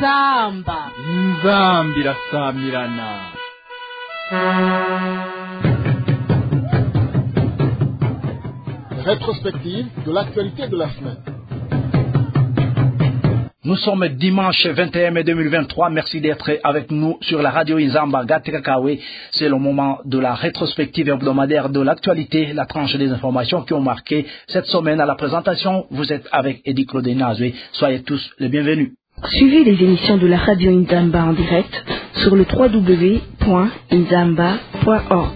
inzamba irasamirana. Rétrospective de l'actualité de la semaine. Nous sommes dimanche 21 mai 2023. Merci d'être avec nous sur la radio Inzamba Gatekakawe. C'est le moment de la rétrospective hebdomadaire de l'actualité, la tranche des informations qui ont marqué cette semaine. À la présentation, vous êtes avec Eddie Claude Nazwe. Soyez tous les bienvenus. Suivez les émissions de la radio Inzamba en direct sur le www.inzamba.org.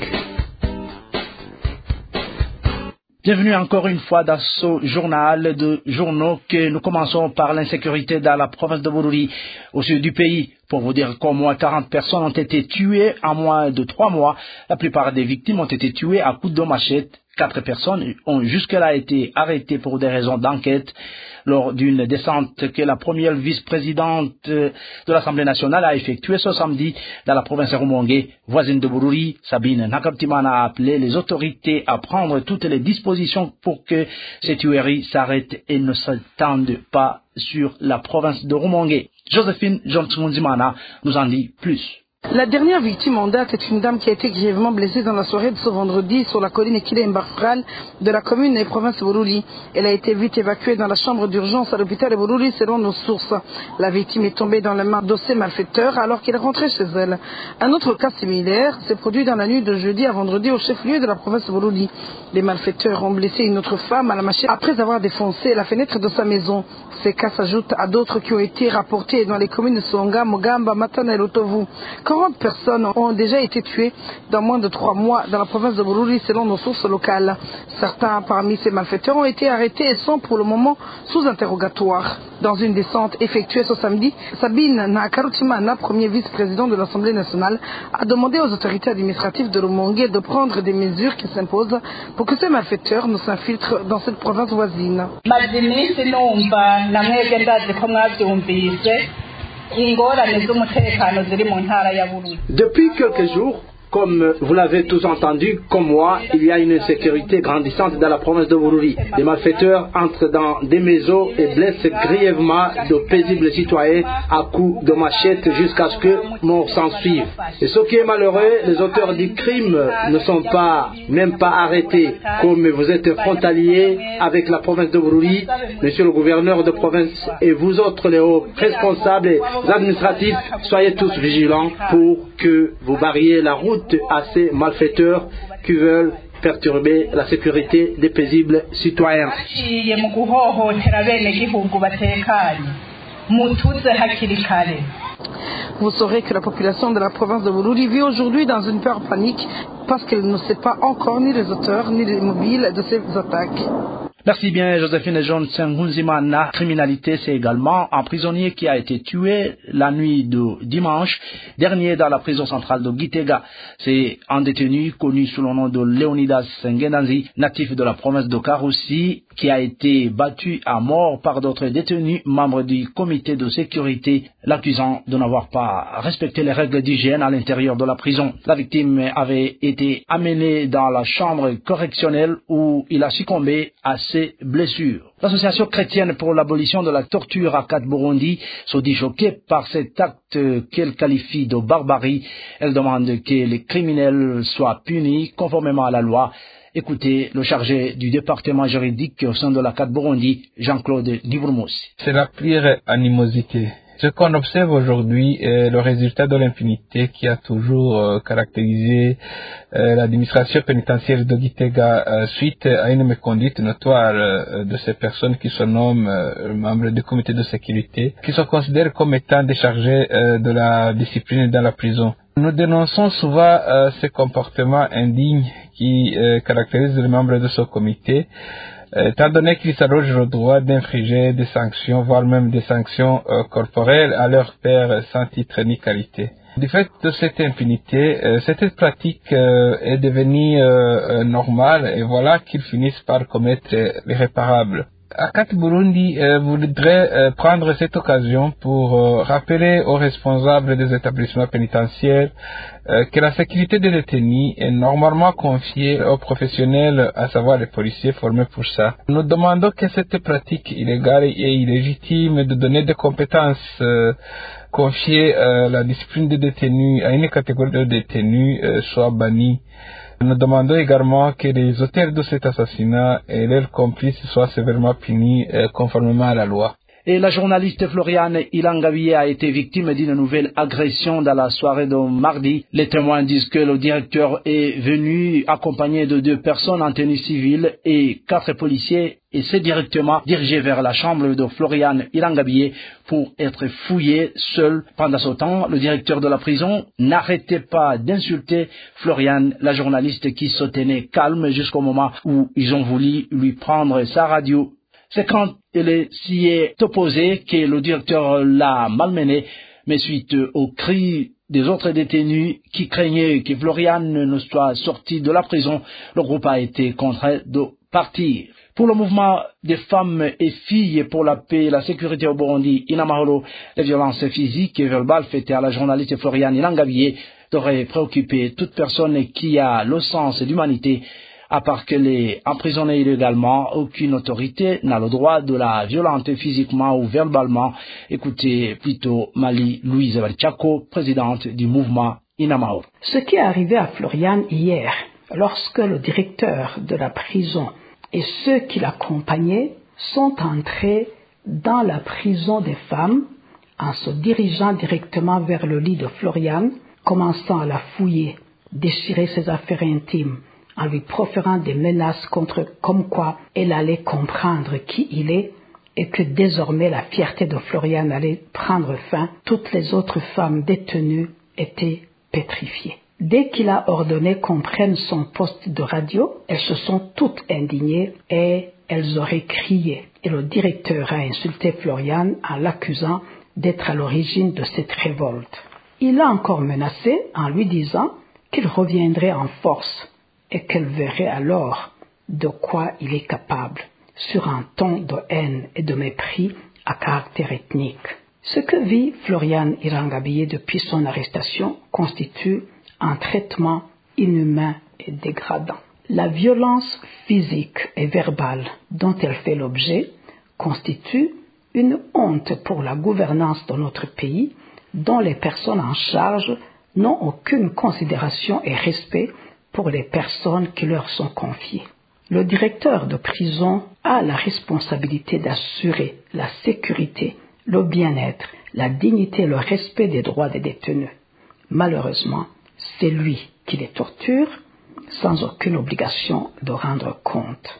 Bienvenue encore une fois dans ce journal de journaux que nous commençons par l'insécurité dans la province de Bururi, au sud du pays. Pour vous dire qu'au moins 40 personnes ont été tuées en moins de 3 mois. La plupart des victimes ont été tuées à coups de machette. 4 personnes ont jusque-là été arrêtées pour des raisons d'enquête lors d'une descente que la première vice-présidente de l'Assemblée nationale a effectuée ce samedi dans la province de Rumongue, voisine de Bururi. Sabine Nakaptimana a appelé les autorités à prendre toutes les dispositions pour que ces tueries s'arrêtent et ne s'étendent pas sur la province de Rumongue. Joséphine Johnson-Zimana nous en dit plus. La dernière victime en date est une dame qui a été grièvement blessée dans la soirée de ce vendredi sur la colline Ekile-Mbarfral de la commune et province de Bururi. Elle a été vite évacuée dans la chambre d'urgence à l'hôpital de Bururi selon nos sources. La victime est tombée dans les mains de ces malfaiteurs alors qu'elle rentrait chez elle. Un autre cas similaire s'est produit dans la nuit de jeudi à vendredi au chef-lieu de la province de Bururi. Les malfaiteurs ont blessé une autre femme à la machette après avoir défoncé la fenêtre de sa maison. Ces cas s'ajoutent à d'autres qui ont été rapportés dans les communes de Songa, Mogamba, Matana et Lotovu. 40 personnes ont déjà été tuées dans moins de 3 mois dans la province de Bururi selon nos sources locales. Certains parmi ces malfaiteurs ont été arrêtés et sont pour le moment sous interrogatoire. Dans une descente effectuée ce samedi, Sabine Nakarutimana, premier vice-président de l'Assemblée nationale, a demandé aux autorités administratives de Rumongue de prendre des mesures qui s'imposent pour que ces malfaiteurs ne s'infiltrent dans cette province voisine. Depuis quelques jours, comme vous l'avez tous entendu, comme moi, il y a une insécurité grandissante dans la province de Bururi. Les malfaiteurs entrent dans des maisons et blessent grièvement de paisibles citoyens à coups de machette jusqu'à ce que mort s'en suive. Et ce qui est malheureux, les auteurs du crime ne sont même pas arrêtés. Comme vous êtes frontaliers avec la province de Bururi, monsieur le gouverneur de province et vous autres les hauts responsables administratifs, soyez tous vigilants pour que vous barriez la route à ces malfaiteurs qui veulent perturber la sécurité des paisibles citoyens. Vous saurez que la population de la province de Bururi vit aujourd'hui dans une peur panique parce qu'elle ne sait pas encore ni les auteurs ni les mobiles de ces attaques. Merci bien, Joséphine Johnson-Hunzimana. Criminalité, c'est également un prisonnier qui a été tué la nuit de dimanche dernier dans la prison centrale de Gitega. C'est un détenu connu sous le nom de Leonidas Ngendanzi, natif de la province de Karoussi, qui a été battu à mort par d'autres détenus, membres du comité de sécurité, l'accusant de n'avoir pas respecté les règles d'hygiène à l'intérieur de la prison. La victime avait été amenée dans la chambre correctionnelle où il a succombé à ses blessures. L'association chrétienne pour l'abolition de la torture à Kat-Burundi se dit choquée par cet acte qu'elle qualifie de barbarie. Elle demande que les criminels soient punis conformément à la loi. Écoutez le chargé du département juridique au sein de la Kat-Burundi, Jean-Claude Divourmoussi. C'est la pire animosité. Ce qu'on observe aujourd'hui est le résultat de l'impunité qui a toujours caractérisé l'administration pénitentiaire de Gitega suite à une méconduite notoire de ces personnes qui se nomment membres du comité de sécurité, qui sont considérés comme étant déchargés de la discipline dans la prison. Nous dénonçons souvent ces comportements indignes qui caractérisent les membres de ce comité, étant donné qu'ils s'arrogent le droit d'infliger des sanctions, voire même des sanctions corporelles à leurs pairs sans titre ni qualité. Du fait de cette impunité, cette pratique est devenue normale et voilà qu'ils finissent par commettre l'irréparable. ACAT Burundi voudrait prendre cette occasion pour rappeler aux responsables des établissements pénitentiaires que la sécurité des détenus est normalement confiée aux professionnels, à savoir les policiers formés pour ça. Nous demandons que cette pratique illégale et illégitime de donner des compétences confier la discipline des détenus à une catégorie de détenus soit bannie. Nous demandons également que les auteurs de cet assassinat et leurs complices soient sévèrement punis conformément à la loi. Et la journaliste Floriane Ilangabiye a été victime d'une nouvelle agression dans la soirée de mardi. Les témoins disent que le directeur est venu accompagné de 2 personnes en tenue civile et 4 policiers et s'est directement dirigé vers la chambre de Floriane Ilangabiye pour être fouillé seul. Pendant ce temps, le directeur de la prison n'arrêtait pas d'insulter Floriane, la journaliste qui se tenait calme jusqu'au moment où ils ont voulu lui prendre sa radio. C'est quand elle s'y est opposée que le directeur l'a malmenée, mais suite aux cris des autres détenus qui craignaient que Floriane ne soit sortie de la prison, le groupe a été contraint de partir. Pour le mouvement des femmes et filles pour la paix et la sécurité au Burundi, Inamahoro, les violences physiques et verbales faites à la journaliste Floriane Ilangabiye devraient préoccuper toute personne qui a le sens d'humanité. À part qu'elle est emprisonnée illégalement, aucune autorité n'a le droit de la violenter physiquement ou verbalement. Écoutez plutôt Mali Louise Valchako, présidente du mouvement Inamahoro. Ce qui est arrivé à Floriane hier, lorsque le directeur de la prison et ceux qui l'accompagnaient sont entrés dans la prison des femmes en se dirigeant directement vers le lit de Floriane, commençant à la fouiller, déchirer ses affaires intimes, en lui proférant des menaces comme quoi elle allait comprendre qui il est et que désormais la fierté de Floriane allait prendre fin, toutes les autres femmes détenues étaient pétrifiées. Dès qu'il a ordonné qu'on prenne son poste de radio, elles se sont toutes indignées et elles auraient crié. Et le directeur a insulté Floriane en l'accusant d'être à l'origine de cette révolte. Il l'a encore menacé en lui disant qu'il reviendrait en force et qu'elle verrait alors de quoi il est capable, sur un ton de haine et de mépris à caractère ethnique. Ce que vit Floriane Ilangabiye depuis son arrestation constitue un traitement inhumain et dégradant. La violence physique et verbale dont elle fait l'objet constitue une honte pour la gouvernance de notre pays, dont les personnes en charge n'ont aucune considération et respect pour les personnes qui leur sont confiées. Le directeur de prison a la responsabilité d'assurer la sécurité, le bien-être, la dignité et le respect des droits des détenus. Malheureusement, c'est lui qui les torture sans aucune obligation de rendre compte.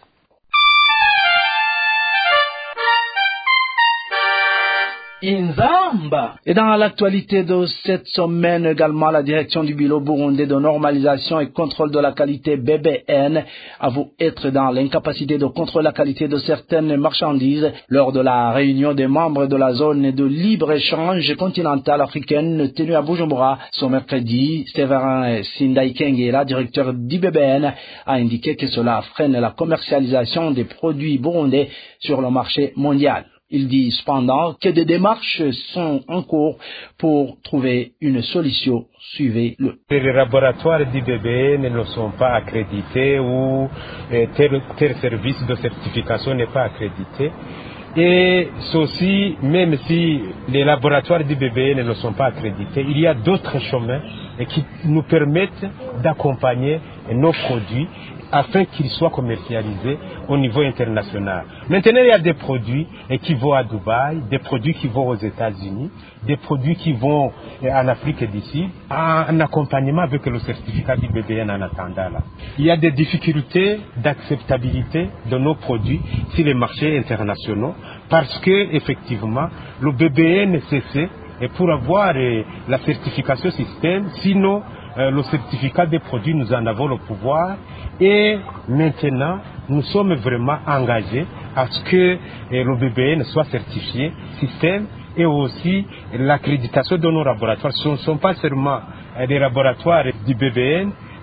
Inzamba. Et dans l'actualité de cette semaine également, la direction du bureau burundais de normalisation et contrôle de la qualité BBN avoue être dans l'incapacité de contrôler la qualité de certaines marchandises lors de la réunion des membres de la zone de libre-échange continentale africaine tenue à Bujumbura ce mercredi. Séverin Sindaikengela, directeur du BBN, a indiqué que cela freine la commercialisation des produits burundais sur le marché mondial. Il dit cependant que des démarches sont en cours pour trouver une solution. Suivez-le. Les laboratoires d'IBBN ne sont pas accrédités ou tel service de certification n'est pas accrédité. Et ceci, même si les laboratoires d'IBBN ne sont pas accrédités, il y a d'autres chemins qui nous permettent d'accompagner nos produits afin qu'ils soient commercialisés au niveau international. Maintenant, il y a des produits qui vont à Dubaï, des produits qui vont aux États-Unis, des produits qui vont en Afrique d'ici, en accompagnement avec le certificat du BBN en attendant là. Il y a des difficultés d'acceptabilité de nos produits sur les marchés internationaux parce que, effectivement, le BBN CC, et pour avoir la certification système, sinon le certificat des produits, nous en avons le pouvoir. Et maintenant, nous sommes vraiment engagés à ce que le BBN soit certifié système et aussi l'accréditation de nos laboratoires. Ce ne sont pas seulement des laboratoires du BBN,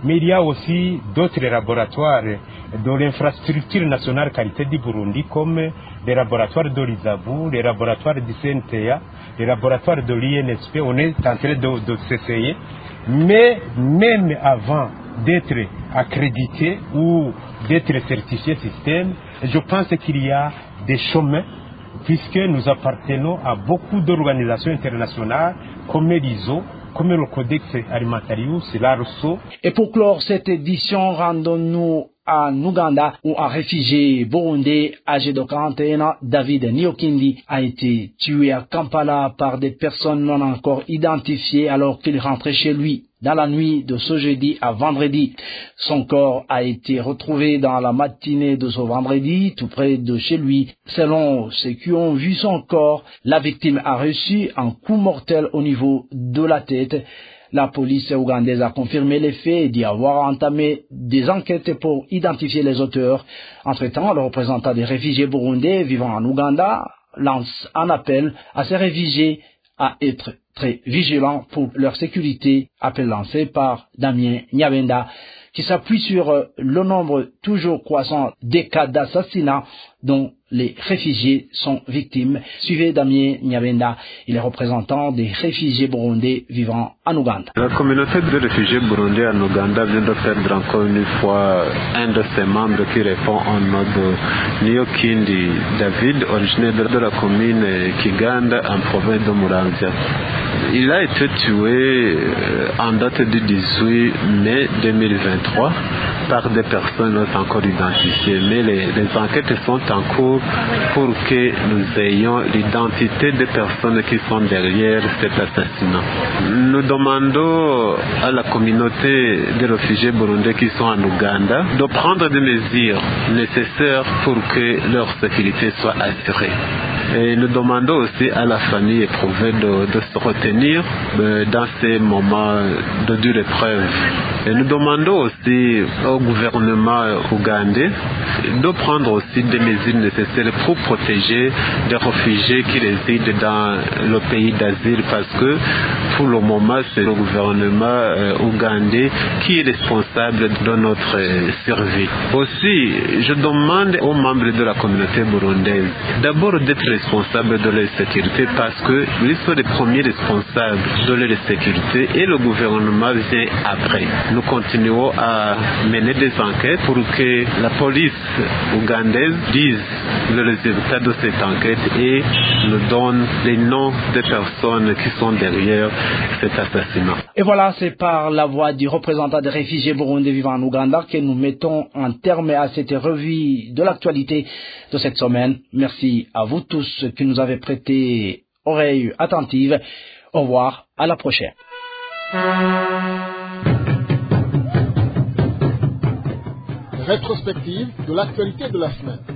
mais il y a aussi d'autres laboratoires de l'infrastructure nationale qualité du Burundi, comme les laboratoires d'Olizabu, les laboratoires du CNTA, les laboratoires de l'INSP. On est en train de s'essayer. Mais même avant d'être accrédité ou d'être certifié système, je pense qu'il y a des chemins, puisque nous appartenons à beaucoup d'organisations internationales comme l'ISO, comme le Codex Alimentarius, l'ARSO. Et pour clore cette édition, rendons-nous en Ouganda, où un réfugié burundais âgé de 41 ans, David Nyokindi, a été tué à Kampala par des personnes non encore identifiées alors qu'il rentrait chez lui dans la nuit de ce jeudi à vendredi. Son corps a été retrouvé dans la matinée de ce vendredi, tout près de chez lui. Selon ceux qui ont vu son corps, la victime a reçu un coup mortel au niveau de la tête. La police ougandaise a confirmé les faits et dit avoir entamé des enquêtes pour identifier les auteurs. Entre-temps, le représentant des réfugiés burundais vivant en Ouganda lance un appel à ces réfugiés à être très vigilants pour leur sécurité, appel lancé par Damien Nyabenda, qui s'appuie sur le nombre toujours croissant des cas d'assassinat dont les réfugiés sont victimes. Suivez Damien Nyabenda, il est représentant des réfugiés burundais vivant en Ouganda. La communauté de réfugiés burundais en Ouganda vient de perdre encore une fois un de ses membres qui répond au nom de Nyokindi David, originaire de la commune Kiganda en province de Muramvya. Il a été tué en date du 18 mai 2023 par des personnes non encore identifiées, mais les enquêtes sont en cours pour que nous ayons l'identité des personnes qui sont derrière cet assassinat. Nous demandons à la communauté des réfugiés burundais qui sont en Ouganda de prendre des mesures nécessaires pour que leur sécurité soit assurée. Et nous demandons aussi à la famille éprouvée de se retenir dans ces moments de dure épreuve. Et nous demandons aussi au gouvernement ougandais de prendre aussi des mesures nécessaires pour protéger des réfugiés qui résident dans le pays d'asile, parce que pour le moment c'est le gouvernement ougandais qui est responsable de notre survie. Aussi, je demande aux membres de la communauté burundaise d'abord d'être responsables de leur sécurité, parce qu'ils sont les premiers responsables de leur sécurité et le gouvernement vient après. Nous continuons à mener des enquêtes pour que la police ougandaise dise le résultat de cette enquête et nous donne les noms des personnes qui sont derrière cet assassinat. Et voilà, c'est par la voix du représentant des réfugiés burundais vivant en Ouganda que nous mettons un terme à cette revue de l'actualité de cette semaine. Merci à vous tous qui nous avez prêté oreille attentive. Au revoir, à la prochaine. Rétrospective de l'actualité de la semaine.